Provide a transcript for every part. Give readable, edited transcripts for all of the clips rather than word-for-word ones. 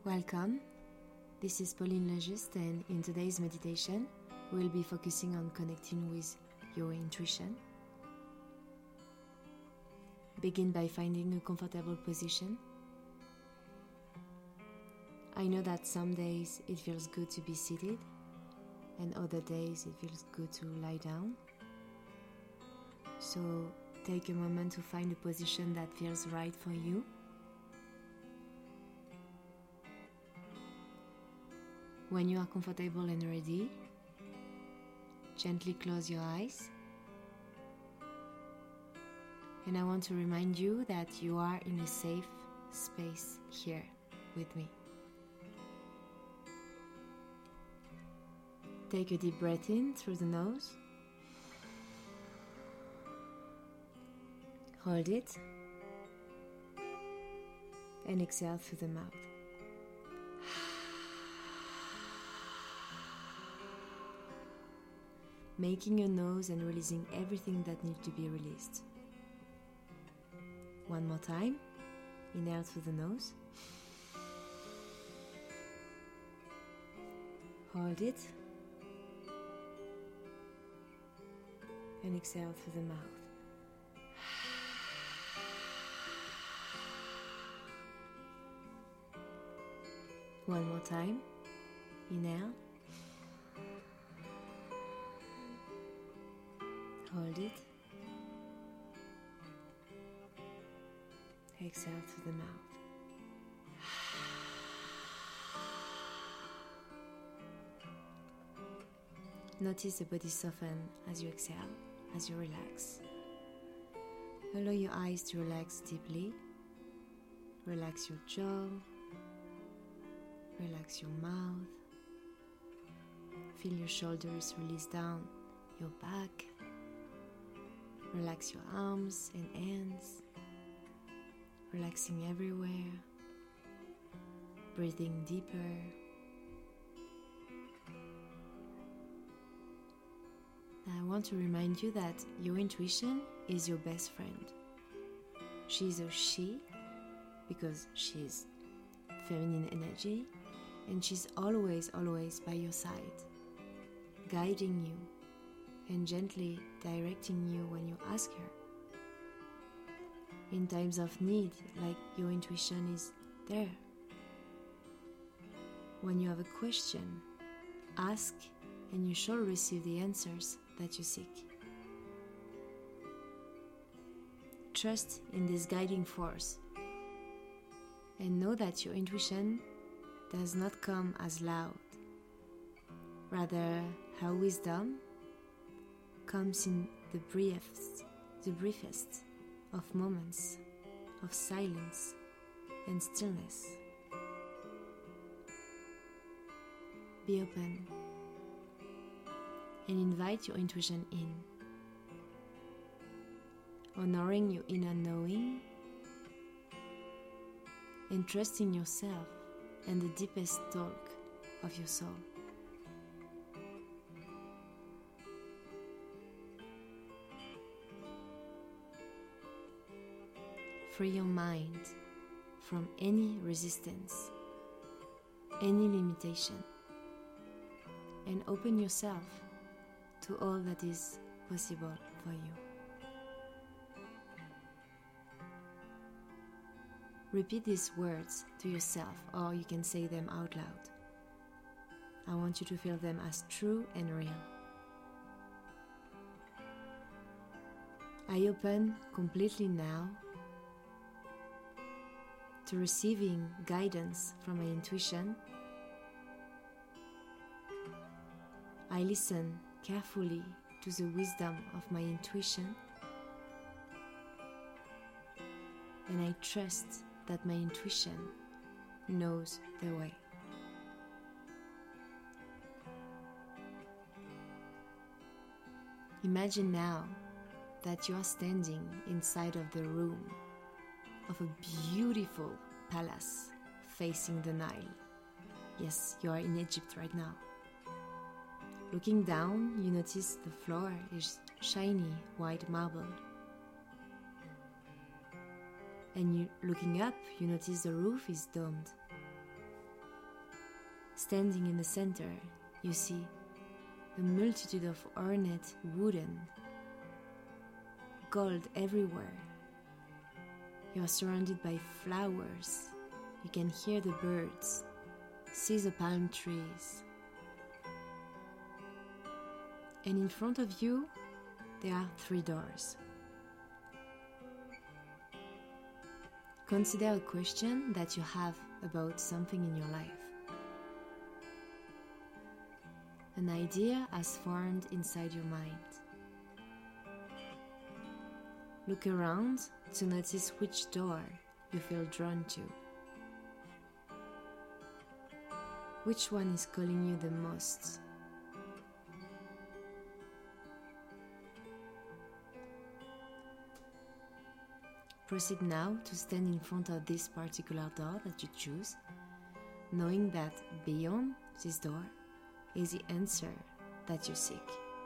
Welcome, this is Pauline Lejuste, and in today's meditation we'll be focusing on connecting with your intuition. Begin by finding a comfortable position. I know that some days it feels good to be seated and other days it feels good to lie down. So take a moment to find a position that feels right for you. When you are comfortable and ready, gently close your eyes. And I want to remind you that you are in a safe space here with me. Take a deep breath in through the nose. Hold it. And exhale through the mouth. Making your nose and releasing everything that needs to be released. One more time. Inhale through the nose. Hold it. And exhale through the mouth. One more time. Inhale. Hold it. Exhale through the mouth. Notice the body soften as you exhale, as you relax. Allow your eyes to relax deeply. Relax your jaw. Relax your mouth. Feel your shoulders release down your back. Relax your arms and hands, relaxing everywhere, breathing deeper. Now I want to remind you that your intuition is your best friend. She is a she because she is feminine energy, and she's always by your side, guiding you and gently directing you when you ask her. In times of need, like your intuition is there. When you have a question, ask and you shall receive the answers that you seek. Trust in this guiding force and know that your intuition does not come as loud. Rather, her wisdom comes in the briefest of moments of silence and stillness. Be open and invite your intuition in, honoring your inner knowing and trusting yourself and the deepest talk of your soul. Free your mind from any resistance, any limitation, and open yourself to all that is possible for you. Repeat these words to yourself, or you can say them out loud. I want you to feel them as true and real. I open completely now to receiving guidance from my intuition. I listen carefully to the wisdom of my intuition, and I trust that my intuition knows the way. Imagine now that you are standing inside of the room of a beautiful palace facing the Nile. Yes, you are in Egypt right now. Looking down, you notice the floor is shiny white marble. And looking up, you notice the roof is domed. Standing in the center, you see a multitude of ornate wooden, gold everywhere. You are surrounded by flowers. You can hear the birds, see the palm trees. And in front of you, there are 3 doors. Consider a question that you have about something in your life. An idea has formed inside your mind. Look around to notice which door you feel drawn to. Which one is calling you the most? Proceed now to stand in front of this particular door that you choose, knowing that beyond this door is the answer that you seek.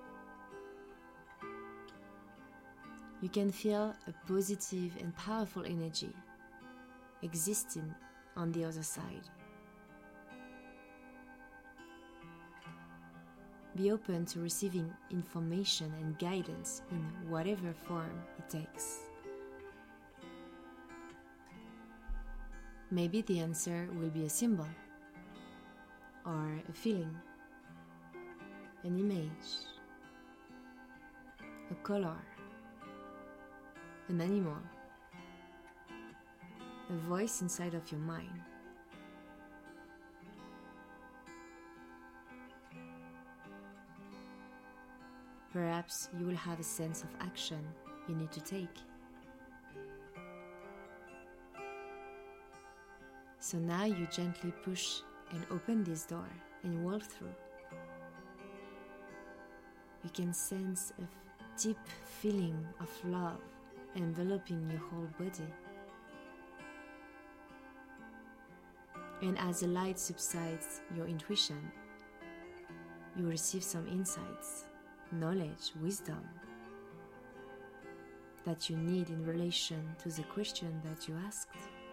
You can feel a positive and powerful energy existing on the other side. Be open to receiving information and guidance in whatever form it takes. Maybe the answer will be a symbol, or a feeling, an image, a color, an animal, a voice inside of your mind. Perhaps you will have a sense of action you need to take. So now you gently push and open this door and walk through. You can sense a deep feeling of love enveloping your whole body. And as the light subsides your intuition, you receive some insights, knowledge, wisdom that you need in relation to the question that you asked.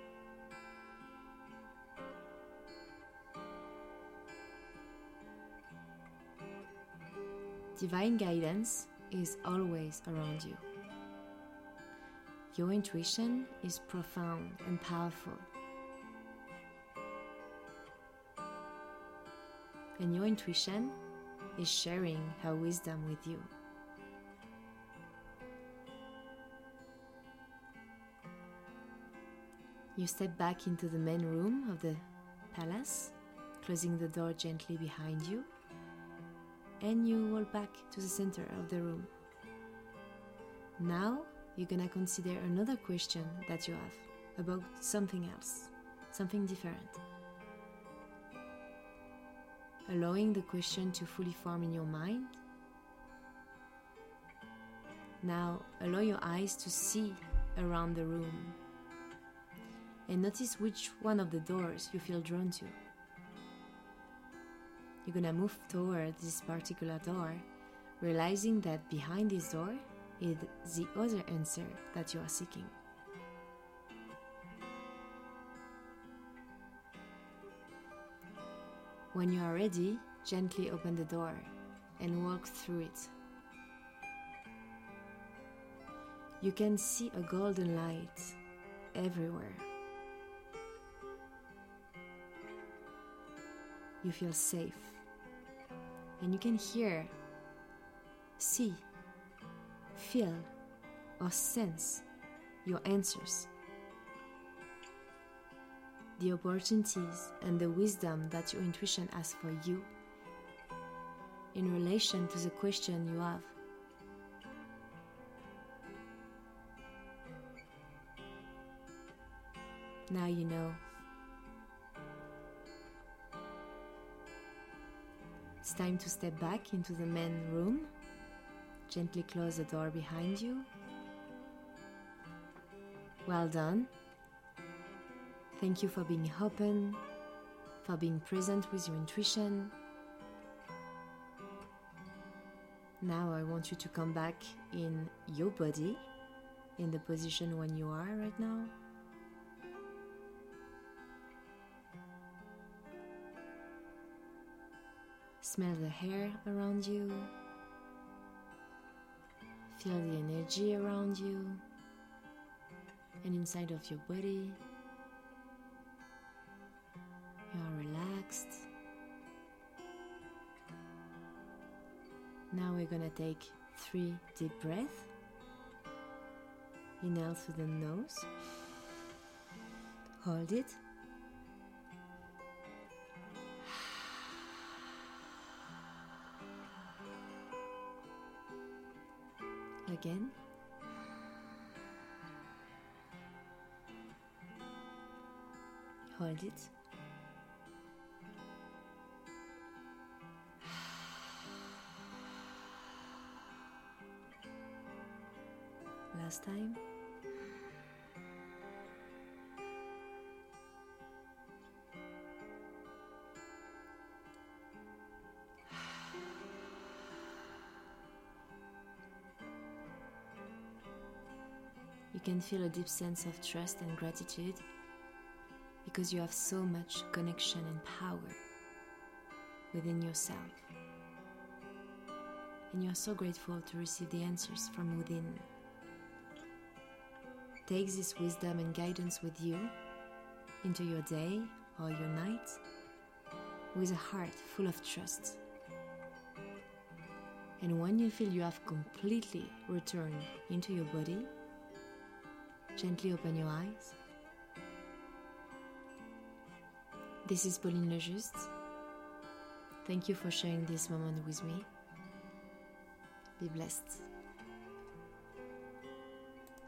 Divine guidance is always around you. Your intuition is profound and powerful. And your intuition is sharing her wisdom with you. You step back into the main room of the palace, closing the door gently behind you, and you walk back to the center of the room. Now you're gonna consider another question that you have about something else, something different. Allowing the question to fully form in your mind. Now allow your eyes to see around the room and notice which one of the doors you feel drawn to. You're gonna move toward this particular door, realizing that behind this door is the other answer that you are seeking. When you are ready, gently open the door and walk through it. You can see a golden light everywhere. You feel safe, and you can hear, see, feel, or sense your answers. The opportunities and the wisdom that your intuition has for you in relation to the question you have. Now you know. It's time to step back into the main room. Gently close the door behind you. Well done. Thank you for being open, for being present with your intuition. Now I want you to come back in your body, in the position when you are right now. Smell the hair around you. Feel the energy around you and inside of your body. You are relaxed. Now we're gonna take 3 deep breaths. Inhale through the nose. Hold it. Again. Hold it. Last time. You can feel a deep sense of trust and gratitude because you have so much connection and power within yourself. And you're so grateful to receive the answers from within. Take this wisdom and guidance with you into your day or your night with a heart full of trust. And when you feel you have completely returned into your body, gently open your eyes. This is Pauline Lejuste. Thank you for sharing this moment with me. Be blessed.